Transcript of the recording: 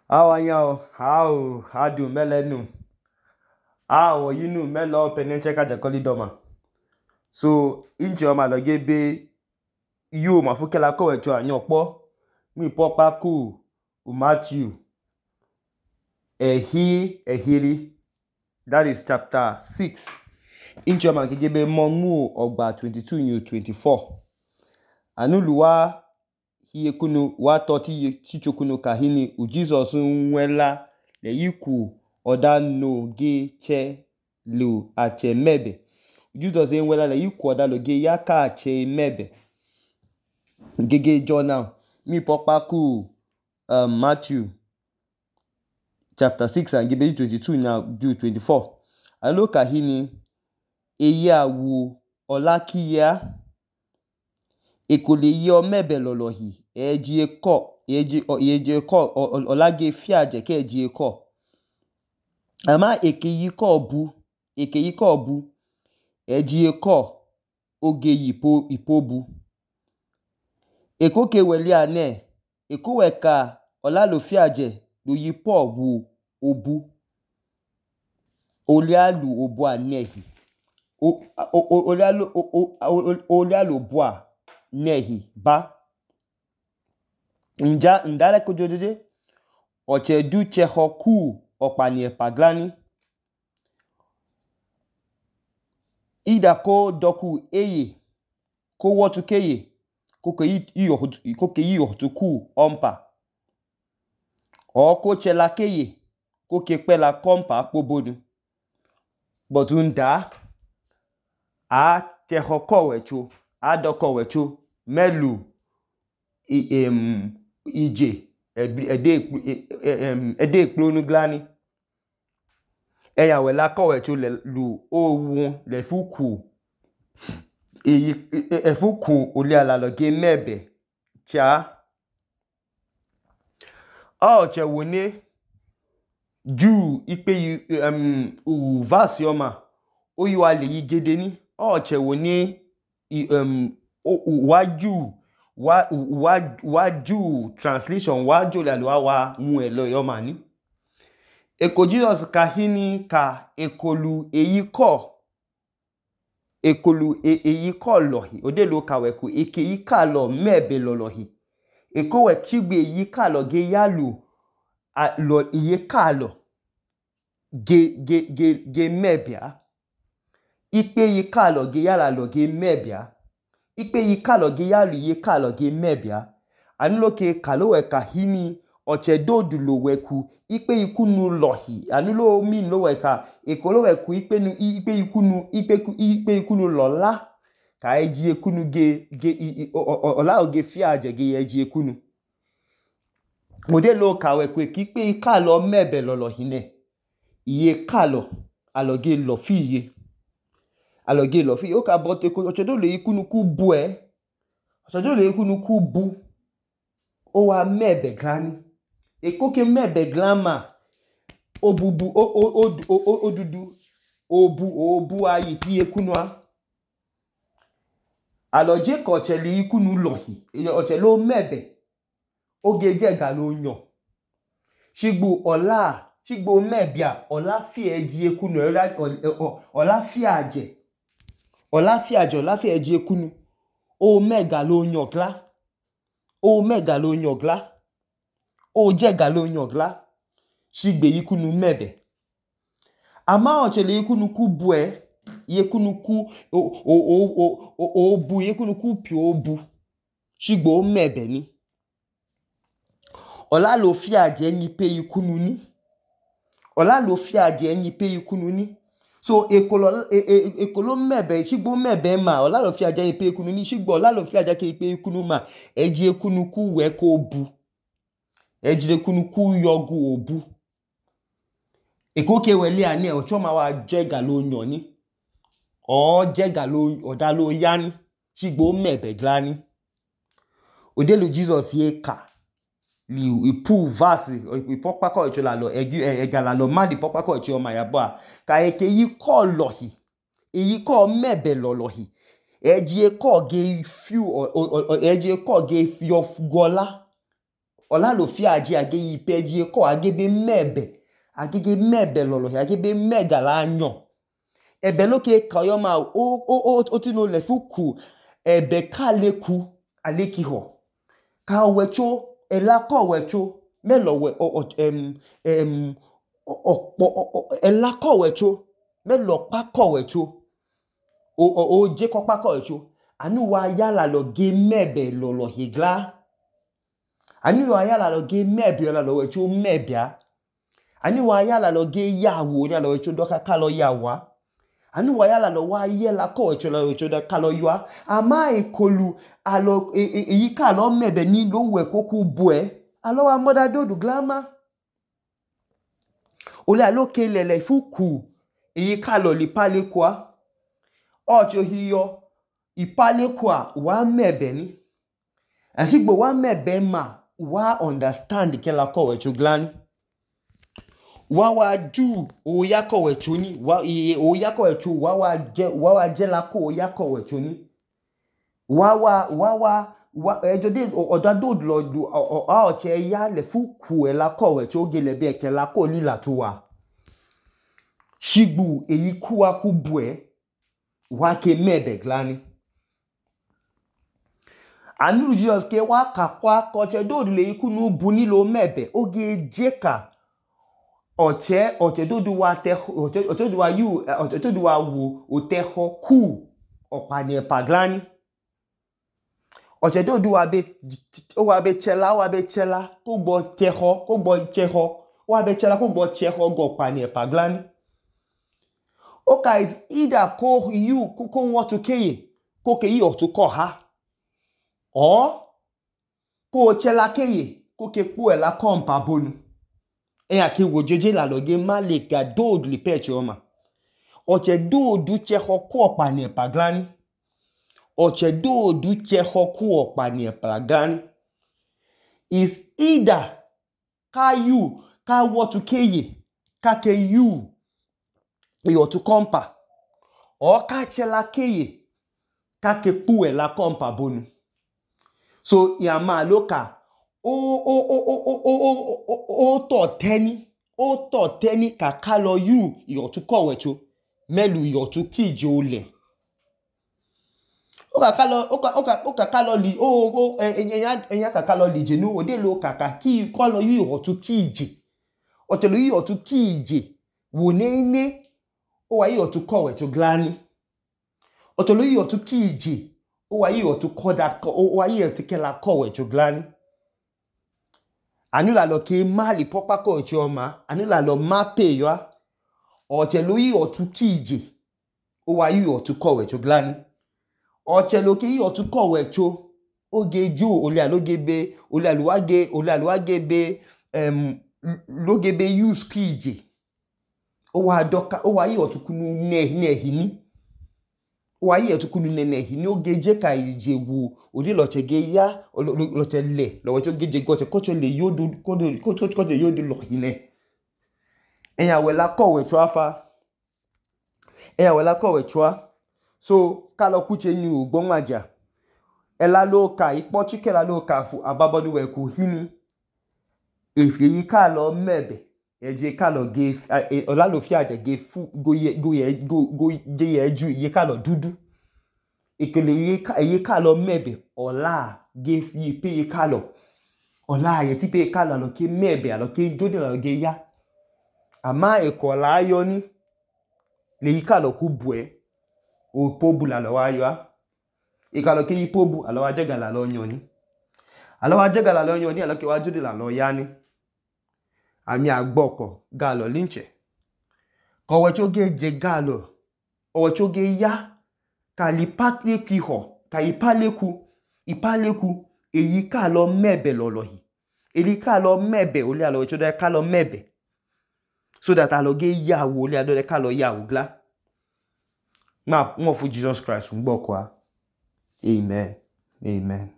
How are you? How do melenu? How you know melo penenche ka jakoli doma. So inchi oma loge be you ma fukela ko eto anyopo mi popa ku Matthew ehiri, that is chapter 6. Inchi oma gebe monmu ogba 22 new 24. Anuluwa hiyekunu wa toti chichokunu kahini u Jesus nwela le yiku oda no ge che lu ache mebe. Jesus nwela le yiku oda lo ge yaka ache mebe. Gege John mi pokpa ku Matthew chapter 6 and gebe 22 now do 24. Alo kahini eye awu olakiya ekole ye mebe lolohi eji ko olage fiaje ke eji ko ama ekeyi ko bu eji ko oge ipobu ekoke weli ane ekoweka olalo fiaje lo yipo wu obu olialu obu anehi olialu obu nehi ba ndare kojojeje ochedu chehoku opani paglani ida ko doku eye ko wotu keye ko ke yi otuku ompa o ko chela keye ko ke pela kompa pobonu but nda a chehoko wecho a doko wecho melu ije ede ekplonu glani eya wela ko wecho le lu owun le fuku efuku oli ala lo ge mebe cha o che woni ju ipe verse oma oyiwa le yi gede ni o che woni waju translation waju le lo wa mu elo yoma ni eko Jesus kahini ka ekolu eyi ko lohi odelo kaweku eke yi ka lo mebe lolohi eko we chigbe yi ka lo ge yalu lo iye ka lo ge mebia ipe yi ka lo ge yala lo ge mebia ipe yi ka lo ge yalu iye ka lo ge mebia anuloke kalowe kahini ochedodu lo weku ipe ikunu lohi anulo mi lo weka ekolo weku ipe ikunu lola ka eji ekunu ge ola oge fiaje ge eji ekunu modelo ka weku ipe ka lo mebe lolohi ne iye ka lo aloge lo fi iye o ka bote ko ochedodu ikunu ku bu ochedodu ikunu ku bu o wa mebe glani ekoke mebe glama obubu odudu obu ayi pi ekunua aloje ko cheli ikunu lohi ochelo mebe oge jega lo yan shigbo mebia ola fi eji ekunu ola fi aje ola fi eji ekunu o mega lo yan gla o jega lo yan gla shigbe ikunu mebe ama ochele ikunu ku bu yekunu ku obu yekunu ku pi obu shigbo mebe ni ola lo fi aje ni pe ikunu ni so ekolo mebe shigbo mebe ma ola lo fi aje ni pe ikunu ni shigbo ola lo fi aje ke pe ikunu ma eji ekunu ku we ko obu eji ekunu ku yogu obu ekoke wele ane ochoma wa jega lo yan ni o jega lo oda lo yani shigbo mebe glani odelu Jesus ye ka li ipu verse ipopa ko echo la lo egala lo madi popa ko echo ma yabo ka eke yi ko lohi eyi ko mebe lolohi eji ko ge fiu eji ko ge fio gola ola lo fi aje age yi peji ko agebe mebe agege mebe lolo agebe mega la anyo ebe loke kayoma o tinu le fuku ebe kaleku alekiho ka wecho ela ko wecho melo we ela ko wecho melo pa ko wecho o je ko pa ko wecho anu wa yala lo ge mebe lolo higla anu wa yala lo ge mebe lolo wecho mebia anu wa yala lo ge yawo ni lo wecho doka kalo yawa anu wa yala lo wa yela ko wecho lo wecho doka kalo yawa ama ekolu alo yi ka lo mebe ni lo we koku bue alo wa moda dodu glama ole alo kelele fuku yi ka lo li pale kwa ojo hiyo ipale kwa wa mebe ni asigbo wa mebe ma wa understand ke la ko wecho glani wa ju o yako wecho ni o yako wecho wa je la ko o yako wecho ni ejode odado lo a o che ya le fuku e la ko wecho gele be ke la ko lila to wa shigbu eyi ku wa ku bue wa ke mebe glani anuru Jesus ke wa kakwa ko che do le iku nu bu ni lo mebe oge jeka oche do wa te oche do wa yu oche do wa wo o te ho ku opani paglani oche do wa be chela ko gbo cheho wa be chela ko gbo cheho go pani paglani okay is either ko you ko what to keye ko ke yi o to ko ha or ko chela keye ko ke pu e la kompa bonu ake wo jeje la loge maleka dod li peche oma oche dodu cheho ku opa ni paglani oche dodu cheho ku opa ni paglani is either ka wo to keye ka ke you yo to kompa or ka chela keye ka ke pu e la kompa bonu so ya ma loka o to teni kaka lo yu yo to ko wecho melu yo to kije ole o kaka lo li enya kaka lo li jenu o de lo kaka ki ko lo yu yo to kije o te lo yu yo to kije wo nene o wa yo to ko wecho glani o te lo yu yo to kije o wa yo to ko that o wa yo to kela ko wecho glani anula lo ke mali popa ko choma anula lo mape yo o chelo yi otu kije o wa yi otu kowe cho glani o chelo ke yi otu kowe cho oge ju ole alogebe ole aluwage be logebe use kije o wa doka o wa yi otu kunu nehini o wa yi otu kunu nehini oge je ka ije wo odi lo chege ya lo tele lo cho geje go che ko cho le yodo ko cho yodo lo hine eya we la ko we cho afa eya we la ko we cho so ka lo ku che ni ogbon aja ela lo ka ipo chike la lo ka fu ababonu we ku hini if yi ka lo mebe eje ka lo ge ola lo fi aja ge fu go ye ju ye ka lo dudu ikele ye ka lo mebe ola ge fi pe ye ka lo ola ye ti pe ka lo ke mebe alo ke jode lo ge ya ama ekola ayo ni le yi ka lo ku bue o pobu la lo wa yo ikalo ke yi pobu alo wa jega la lo yan ni alo wa jega la lo yan ni alo ke wa jode la lo ya ni ami agboko ga lo linche ko we cho ge je ga lo o cho ge ya ka li patle ki ho ka ipaleku eyi ka lo mebe lolohi eri ka lo mebe ole alo cho de ka lo mebe so that alo ge yawo ole alo de ka lo yawo gla ma mo fu Jesus Christ ngbo kwa amen